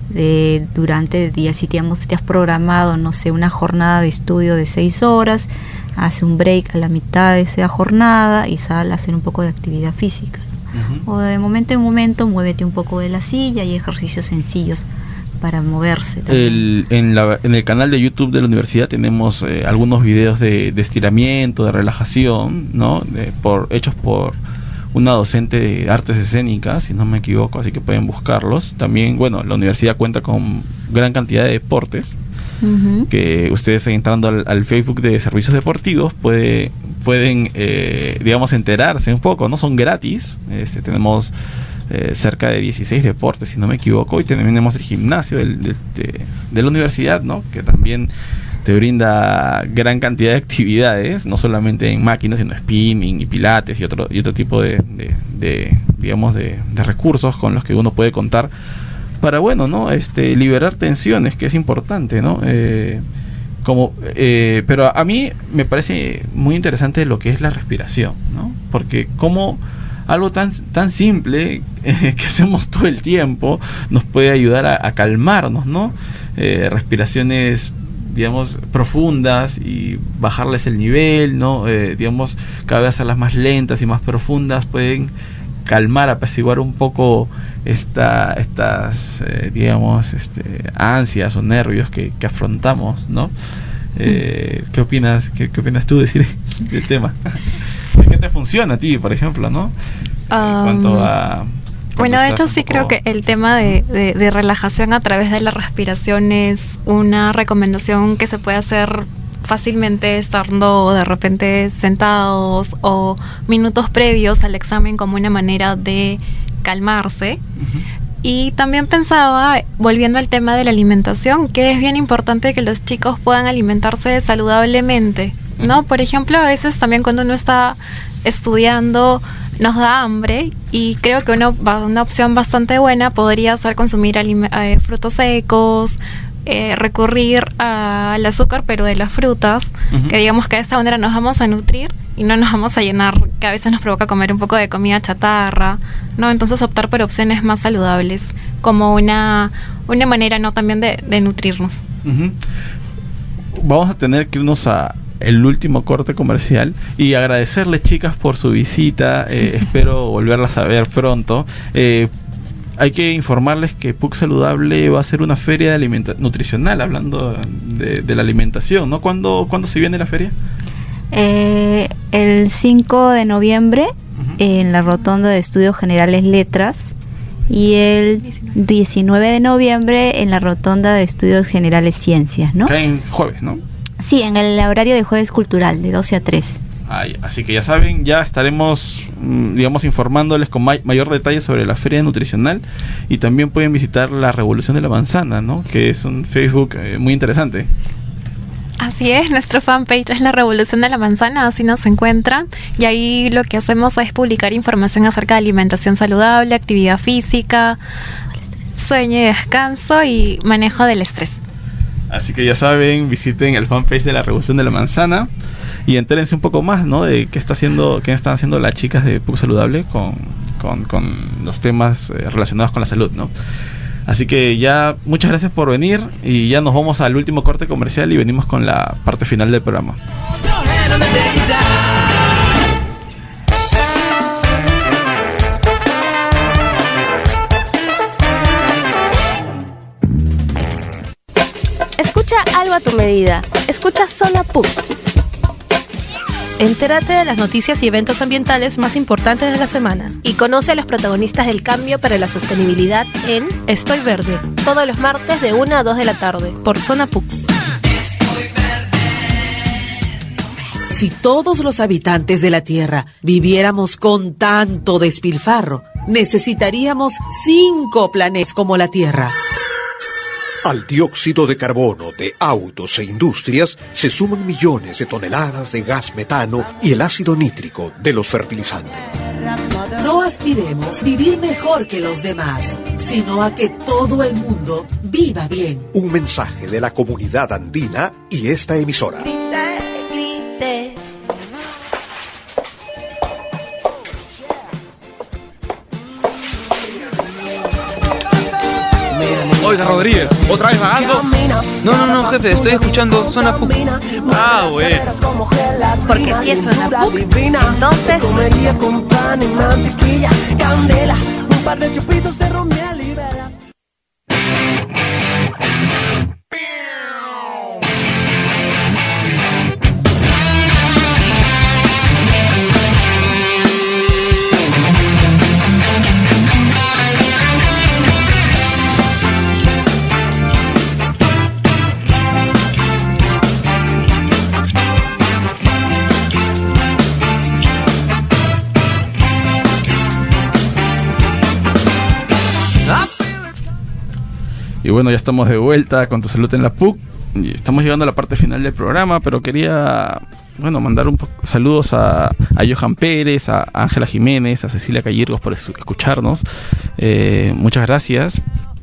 de, durante el día. Si te, si te has programado, no sé, una jornada de estudio de seis horas, hace un break a la mitad de esa jornada y sal a hacer un poco de actividad física, ¿no? Uh-huh. O de momento en momento muévete un poco de la silla, y ejercicios sencillos para moverse el, en, la, en el canal de YouTube de la universidad tenemos eh, algunos videos de, de estiramiento, de relajación, ¿no? De, por, hechos por una docente de artes escénicas, si no me equivoco, así que pueden buscarlos. También, bueno, la universidad cuenta con gran cantidad de deportes, uh-huh, que ustedes entrando al, al Facebook de servicios deportivos puede, pueden, eh, digamos, enterarse un poco, ¿no? Son gratis. Este, tenemos eh, cerca de dieciséis deportes, si no me equivoco, y también tenemos el gimnasio del, de, de, de la universidad, ¿no? Que también te brinda gran cantidad de actividades, no solamente en máquinas, sino spinning y pilates y otro y otro tipo de, de, de digamos de, de recursos con los que uno puede contar para, bueno, no este liberar tensiones, que es importante, ¿no? Eh, como eh, pero a mí me parece muy interesante lo que es la respiración, ¿no? Porque como algo tan tan simple eh, que hacemos todo el tiempo nos puede ayudar a, a calmarnos, ¿no? Eh, respiraciones, digamos, profundas y bajarles el nivel, ¿no? Eh, digamos, cada vez hacerlas más lentas y más profundas pueden calmar, apaciguar un poco esta, estas, eh, digamos, este, ansias o nervios que, que afrontamos, ¿no? Eh, ¿Qué opinas? ¿Qué, qué opinas tú de, del tema? ¿Qué te funciona a ti, por ejemplo, no? Um, en cuanto a Bueno, de hecho sí creo que el tema de, de, de relajación a través de la respiración es una recomendación que se puede hacer fácilmente estando de repente sentados o minutos previos al examen, como una manera de calmarse. Uh-huh. Y también pensaba, volviendo al tema de la alimentación, que es bien importante que los chicos puedan alimentarse saludablemente, ¿no? Por ejemplo, a veces también cuando uno está estudiando nos da hambre, y creo que una, una opción bastante buena podría ser consumir alime- eh, frutos secos, eh, recurrir a, al azúcar pero de las frutas, uh-huh, que digamos que de esta manera nos vamos a nutrir y no nos vamos a llenar, que a veces nos provoca comer un poco de comida chatarra, ¿no? Entonces optar por opciones más saludables como una, una manera, ¿no?, también de, de nutrirnos. Uh-huh. Vamos a tener que irnos a el último corte comercial y agradecerles, chicas, por su visita. Eh, espero volverlas a ver pronto. Eh, hay que informarles que Puc Saludable va a ser una feria de alimenta- nutricional, hablando de, de la alimentación, ¿no? ¿Cuándo, ¿Cuándo se viene la feria? Eh, el cinco de noviembre uh-huh. en la Rotonda de Estudios Generales Letras y el diecinueve de noviembre en la Rotonda de Estudios Generales Ciencias, ¿no? Cae en jueves, ¿no? Sí, en el horario de jueves cultural, de doce a tres. Ay, así que ya saben, ya estaremos, digamos, informándoles con may- mayor detalle sobre la feria nutricional, y también pueden visitar la Revolución de la Manzana, ¿no? Que es un Facebook eh, muy interesante. Así es, nuestro fanpage es la Revolución de la Manzana, así nos encuentran, y ahí lo que hacemos es publicar información acerca de alimentación saludable, actividad física, sueño y descanso y manejo del estrés. Así que ya saben, visiten el fanpage de la Revolución de la Manzana y entérense un poco más, ¿no? De qué está haciendo, qué están haciendo las chicas de P U C Saludable con, con, con los temas eh, relacionados con la salud, ¿no? Así que ya, muchas gracias por venir, y ya nos vamos al último corte comercial y venimos con la parte final del programa. Escucha algo a tu medida. Escucha Zona P U C. Entérate de las noticias y eventos ambientales más importantes de la semana. Y conoce a los protagonistas del cambio para la sostenibilidad en Estoy Verde. Todos los martes de una a dos de la tarde. Por Zona P U C. Si todos los habitantes de la Tierra viviéramos con tanto despilfarro, necesitaríamos cinco planetas como la Tierra. Al dióxido de carbono de autos e industrias se suman millones de toneladas de gas metano y el ácido nítrico de los fertilizantes. No aspiremos vivir mejor que los demás, sino a que todo el mundo viva bien. Un mensaje de la comunidad andina y esta emisora. Oiga, Rodríguez, ¿otra vez vagando? No, no, no, jefe, estoy escuchando Zona P U C. Ah, bueno. Porque si es Zona P U C, entonces... Comería con pan y mantequilla, candela, un par de chupitos de ron, miel y velas. Y bueno, ya estamos de vuelta con Tu Salud en la P U C. Y estamos llegando a la parte final del programa, pero quería, bueno, mandar un po- saludos a, a Johan Pérez, a Ángela Jiménez, a Cecilia Callirgos por es- escucharnos. Eh, muchas gracias.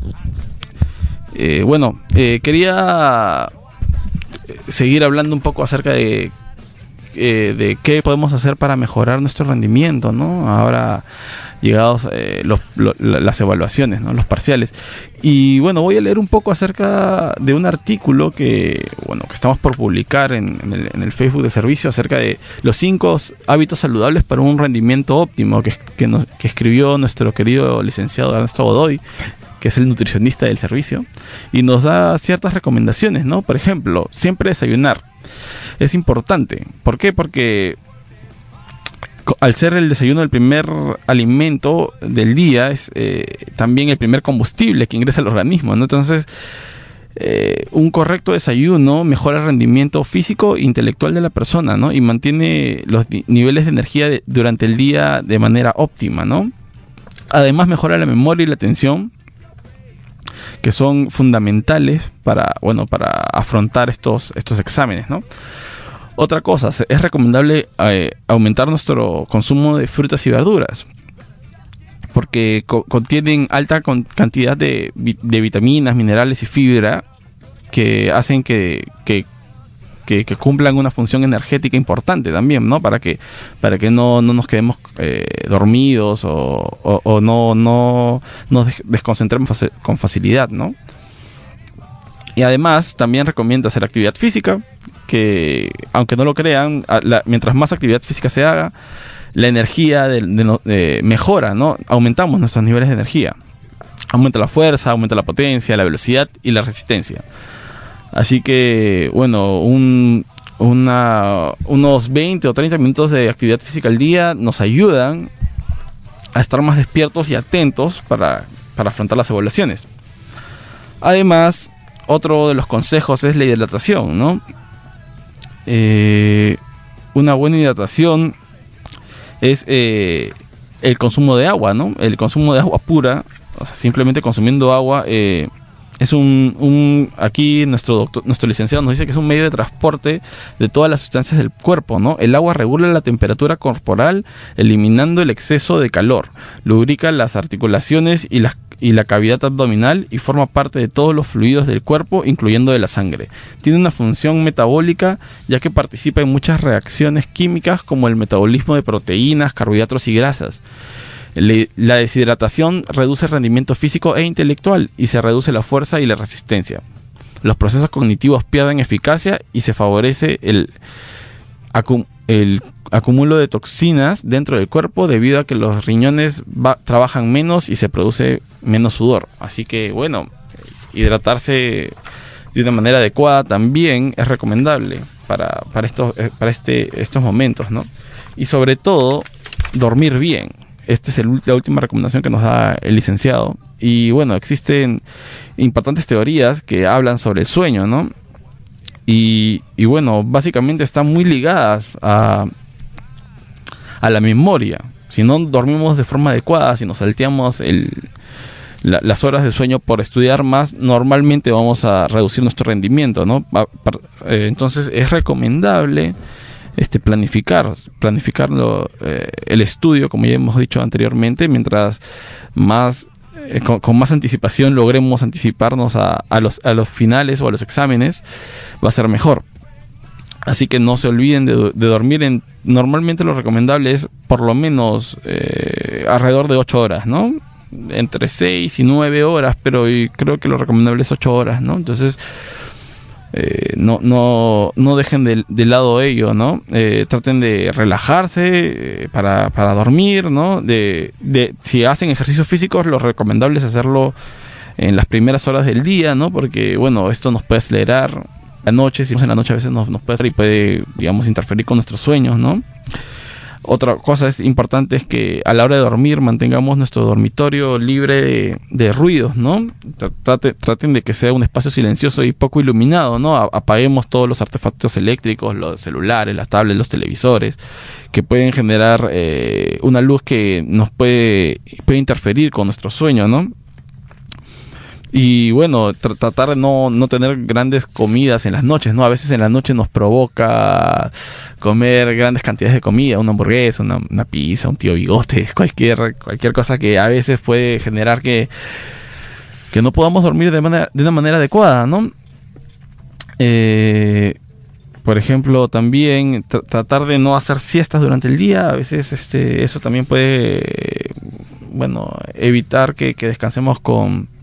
Eh, bueno, eh, quería seguir hablando un poco acerca de, eh, de qué podemos hacer para mejorar nuestro rendimiento, ¿no? Ahora llegados eh, los, lo, las evaluaciones, ¿no? Los parciales. Y bueno, voy a leer un poco acerca de un artículo que, bueno, que estamos por publicar en, en, el, en el Facebook de servicio acerca de los cinco hábitos saludables para un rendimiento óptimo que, que, nos, que escribió nuestro querido licenciado Ernesto Godoy, que es el nutricionista del servicio, y nos da ciertas recomendaciones, ¿no? Por ejemplo, siempre desayunar. Es importante. ¿Por qué? Porque al ser el desayuno el primer alimento del día, es eh, también el primer combustible que ingresa al organismo, ¿no? Entonces, eh, un correcto desayuno mejora el rendimiento físico e intelectual de la persona, ¿no? Y mantiene los di- niveles de energía de, durante el día de manera óptima, ¿no? Además, mejora la memoria y la atención, que son fundamentales para, bueno, para afrontar estos, estos exámenes, ¿no? Otra cosa, es recomendable eh, aumentar nuestro consumo de frutas y verduras, porque co- contienen alta con- cantidad de, vi- de vitaminas, minerales y fibra que hacen que, que, que, que cumplan una función energética importante también, ¿no? Para que, para que no, no nos quedemos eh, dormidos o, o, o no, no nos des- desconcentremos faci- con facilidad, ¿no? Y además también recomienda hacer actividad física, que aunque no lo crean, a- la- mientras más actividad física se haga, la energía de, de no- de- mejora, ¿no? Aumentamos nuestros niveles de energía. Aumenta la fuerza, aumenta la potencia, la velocidad y la resistencia. Así que, bueno, un, una, unos veinte o treinta minutos de actividad física al día nos ayudan a estar más despiertos y atentos para, para afrontar las evaluaciones. Además, otro de los consejos es la hidratación, ¿no? Eh, una buena hidratación es eh, el consumo de agua, ¿no? El consumo de agua pura, o sea, simplemente consumiendo agua, eh, es un, un aquí nuestro doctor, nuestro licenciado nos dice que es un medio de transporte de todas las sustancias del cuerpo, ¿no? El agua regula la temperatura corporal, eliminando el exceso de calor, lubrica las articulaciones y las y la cavidad abdominal y forma parte de todos los fluidos del cuerpo, incluyendo de la sangre. Tiene una función metabólica, ya que participa en muchas reacciones químicas como el metabolismo de proteínas, carbohidratos y grasas. Le, la deshidratación reduce el rendimiento físico e intelectual y se reduce la fuerza y la resistencia. Los procesos cognitivos pierden eficacia y se favorece el, acum, el acumulo de toxinas dentro del cuerpo debido a que los riñones va, trabajan menos y se produce menos sudor. Así que, bueno, hidratarse de una manera adecuada también es recomendable para, para, estos, para este, estos momentos, ¿no? Y sobre todo, dormir bien. Esta es el, la última recomendación que nos da el licenciado. Y bueno, existen importantes teorías que hablan sobre el sueño, ¿no? Y, y bueno, básicamente están muy ligadas a, a la memoria. Si no dormimos de forma adecuada, si nos salteamos el, la, las horas de sueño por estudiar más, normalmente vamos a reducir nuestro rendimiento, ¿no? Entonces es recomendable este planificar planificarlo eh, el estudio, como ya hemos dicho anteriormente, mientras más eh, con, con más anticipación logremos anticiparnos a, a los a los finales o a los exámenes, va a ser mejor. Así que no se olviden de, de dormir en, normalmente lo recomendable es por lo menos eh, alrededor de ocho horas, ¿no? Entre seis y nueve horas, pero creo que lo recomendable es ocho horas, ¿no? Entonces Eh, no, no, no dejen de, de lado ello, ¿no? Eh, traten de relajarse eh, para, para dormir, ¿no? De, de, si hacen ejercicios físicos, lo recomendable es hacerlo en las primeras horas del día, ¿no? Porque, bueno, esto nos puede acelerar la noche, si en la noche a veces nos, nos puede y puede, digamos, interferir con nuestros sueños, ¿no? Otra cosa es importante es que a la hora de dormir mantengamos nuestro dormitorio libre de, de ruidos, ¿no? Trate, traten de que sea un espacio silencioso y poco iluminado, ¿no? Apaguemos todos los artefactos eléctricos, los celulares, las tablets, los televisores, que pueden generar eh, una luz que nos puede, puede interferir con nuestro sueño, ¿no? Y bueno, tr- tratar de no, no tener grandes comidas en las noches, ¿no? A veces en la noche nos provoca comer grandes cantidades de comida, una hamburguesa, una, una pizza, un tío bigote, cualquier, cualquier cosa que a veces puede generar que, que no podamos dormir de, manera, de una manera adecuada, ¿no? Eh, por ejemplo, también tr- tratar de no hacer siestas durante el día. A veces este, eso también puede, bueno, evitar que, que descansemos con...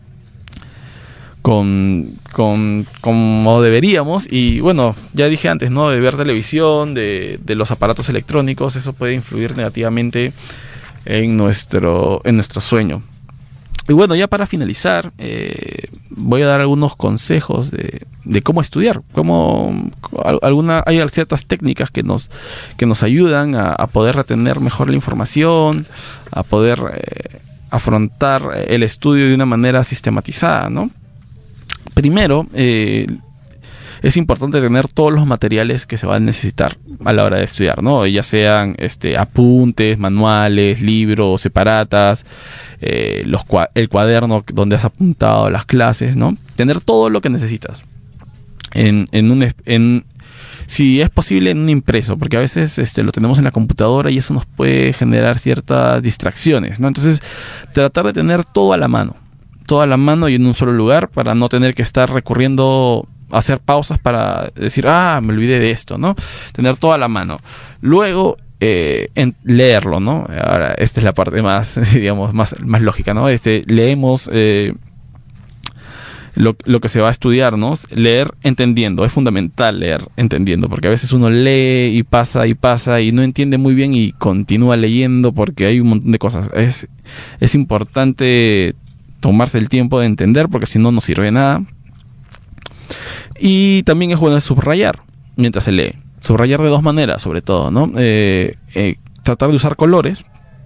Con, con como deberíamos. Y bueno, ya dije antes, ¿no? De ver televisión, de, de los aparatos electrónicos, eso puede influir negativamente en nuestro, en nuestro sueño. Y bueno, ya para finalizar, eh, voy a dar algunos consejos de, de cómo estudiar, cómo alguna, hay ciertas técnicas que nos, que nos ayudan a, a poder retener mejor la información, a poder eh, afrontar el estudio de una manera sistematizada, ¿no? Primero, eh, es importante tener todos los materiales que se van a necesitar a la hora de estudiar, ¿no? Ya sean este, apuntes, manuales, libros, separatas, eh, los, el cuaderno donde has apuntado las clases, ¿no? Tener todo lo que necesitas. En, en un, en, si es posible, en un impreso, porque a veces este, lo tenemos en la computadora y eso nos puede generar ciertas distracciones, ¿no? Entonces, tratar de tener todo a la mano. Todo a la mano y en un solo lugar para no tener que estar recurriendo a hacer pausas para decir, ah, me olvidé de esto, ¿no? Tener todo a la mano. Luego, eh, en leerlo, ¿no? Ahora, esta es la parte más, digamos, más, más lógica, ¿no? Este, leemos eh, lo, lo que se va a estudiar, ¿no? Leer entendiendo. Es fundamental leer entendiendo, porque a veces uno lee y pasa y pasa y no entiende muy bien y continúa leyendo porque hay un montón de cosas. Es, es importante tomarse el tiempo de entender, porque si no, no sirve de nada. Y también es bueno subrayar. mientras se lee. Subrayar de dos maneras, sobre todo, ¿no? Eh, eh, tratar de usar colores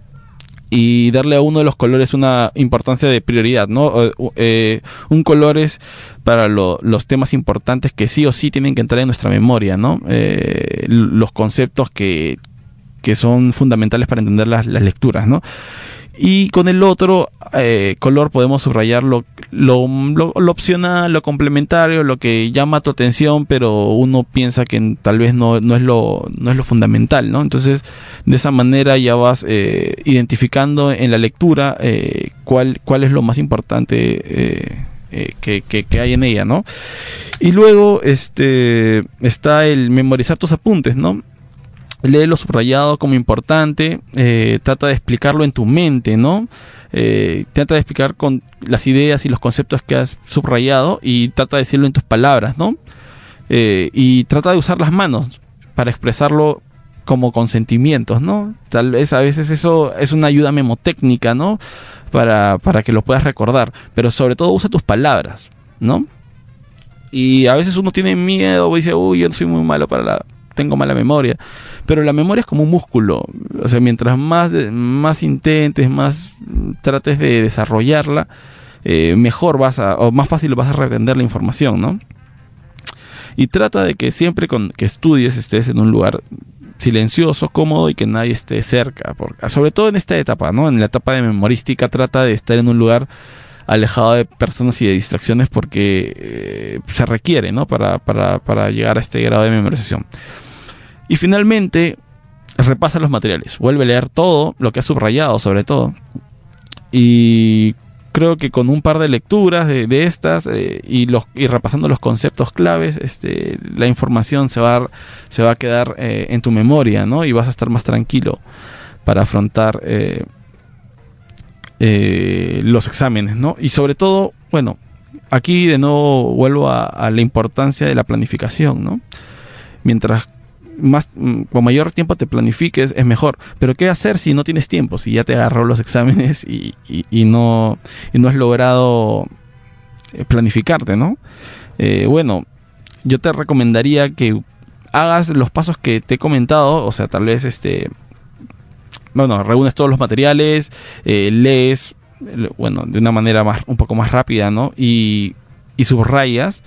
y darle a uno de los colores una importancia de prioridad, ¿no? Eh, un color es para lo, los temas importantes que sí o sí tienen que entrar en nuestra memoria, ¿no? Eh, los conceptos que, que son fundamentales para entender las, las lecturas, ¿no? Y con el otro eh, color podemos subrayar lo, lo, lo, lo opcional, lo complementario, lo que llama tu atención, pero uno piensa que tal vez no, no, es, lo, no es lo fundamental, ¿no? Entonces, de esa manera ya vas eh, identificando en la lectura eh, cuál, cuál es lo más importante eh, eh, que, que, que hay en ella, ¿no? Y luego este está el memorizar tus apuntes, ¿no? Lee lo subrayado como importante, eh, trata de explicarlo en tu mente, ¿no? Eh, trata de explicar con las ideas y los conceptos que has subrayado y trata de decirlo en tus palabras, ¿no? Eh, y trata de usar las manos para expresarlo como con sentimientos, ¿no? Tal vez a veces eso es una ayuda memotécnica, ¿no? Para, para que lo puedas recordar, pero sobre todo usa tus palabras, ¿no? Y a veces uno tiene miedo o dice, uy, yo soy muy malo para la... tengo mala memoria, pero la memoria es como un músculo, o sea, mientras más, más intentes, más trates de desarrollarla, eh, mejor vas a, o más fácil vas a retener la información, ¿no? Y trata de que siempre con, que estudies estés en un lugar silencioso, cómodo y que nadie esté cerca, porque, sobre todo en esta etapa, ¿no? En la etapa de memorística trata de estar en un lugar alejado de personas y de distracciones porque eh, se requiere, ¿no? Para, para, para llegar a este grado de memorización. Y finalmente, repasa los materiales. Vuelve a leer todo lo que has subrayado, sobre todo. Y creo que con un par de lecturas de, de estas eh, y, los, y repasando los conceptos claves, este, la información se va, se va a quedar eh, en tu memoria, ¿no? Y vas a estar más tranquilo para afrontar eh, eh, los exámenes, ¿no? Y sobre todo, bueno, aquí de nuevo vuelvo a, a la importancia de la planificación, ¿no? Mientras más con mayor tiempo te planifiques es mejor, pero qué hacer si no tienes tiempo, si ya te agarró los exámenes y, y, y no y no has logrado planificarte, ¿no? Eh, bueno, yo te recomendaría que hagas los pasos que te he comentado, o sea, tal vez este bueno, reúnes todos los materiales, eh, lees bueno, de una manera más un poco más rápida, ¿no? Y, y subrayas,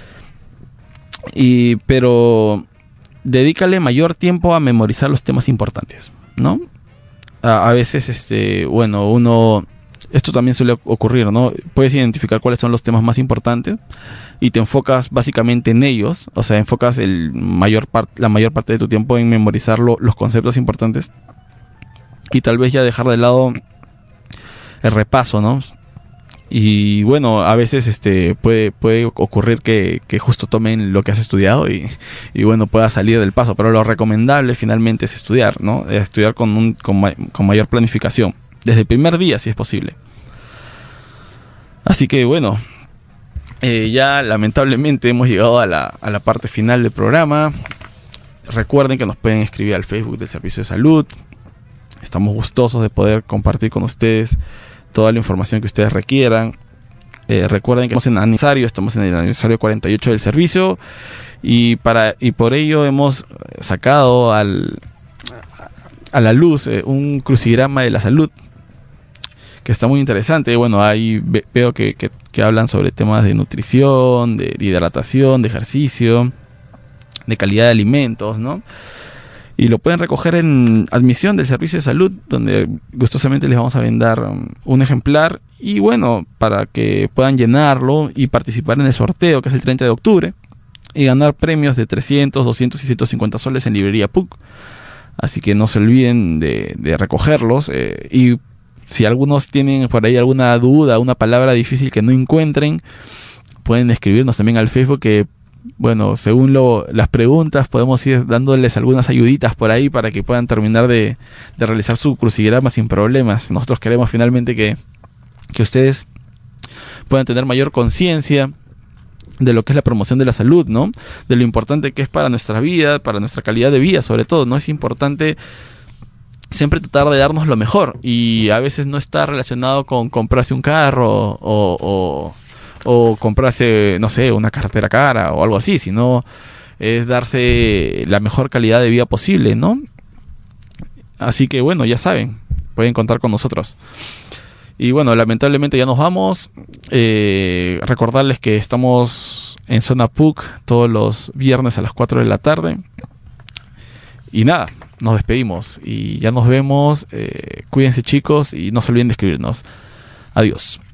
y pero dedícale mayor tiempo a memorizar los temas importantes, ¿no? A, a veces, este, bueno, uno... Esto también suele ocurrir, ¿no? Puedes identificar cuáles son los temas más importantes y te enfocas básicamente en ellos. O sea, enfocas el mayor part, la mayor parte de tu tiempo en memorizar lo, los conceptos importantes y tal vez ya dejar de lado el repaso, ¿no? Y bueno, a veces este puede puede ocurrir que, que justo tomen lo que has estudiado y, y bueno, puedas salir del paso, pero lo recomendable finalmente es estudiar, ¿no? Es estudiar con, un, con, ma- con mayor planificación, desde el primer día si es posible. Así que bueno, eh, ya lamentablemente hemos llegado a la, a la parte final del programa. Recuerden que nos pueden escribir al Facebook del Servicio de Salud. Estamos gustosos de poder compartir con ustedes toda la información que ustedes requieran. Eh, recuerden que estamos en aniversario, estamos en el aniversario cuarenta y ocho del servicio y para y por ello hemos sacado al, a la luz eh, un crucigrama de la salud que está muy interesante. Bueno, ahí ve, veo que, que, que hablan sobre temas de nutrición, de, de hidratación, de ejercicio, de calidad de alimentos, ¿no? Y lo pueden recoger en admisión del Servicio de Salud, donde gustosamente les vamos a brindar um, un ejemplar. Y bueno, para que puedan llenarlo y participar en el sorteo, que es el treinta de octubre, y ganar premios de trescientos, doscientos y ciento cincuenta soles en librería P U C. Así que no se olviden de, de recogerlos. Eh, y si algunos tienen por ahí alguna duda, una palabra difícil que no encuentren, pueden escribirnos también al Facebook, que bueno, según lo, las preguntas podemos ir dándoles algunas ayuditas por ahí para que puedan terminar de, de realizar su crucigrama sin problemas. Nosotros queremos finalmente que, que ustedes puedan tener mayor conciencia de lo que es la promoción de la salud, ¿no? De lo importante que es para nuestra vida, para nuestra calidad de vida, sobre todo, ¿no? Es importante siempre tratar de darnos lo mejor, y a veces no está relacionado con comprarse un carro o... o o comprarse, no sé, una cartera cara o algo así, sino es darse la mejor calidad de vida posible, ¿no? Así que bueno, ya saben, pueden contar con nosotros. Y bueno, lamentablemente ya nos vamos. Eh, recordarles que estamos en Zona P U C todos los viernes a las cuatro de la tarde. Y nada, nos despedimos y ya nos vemos. Eh, cuídense, chicos, y no se olviden de escribirnos. Adiós.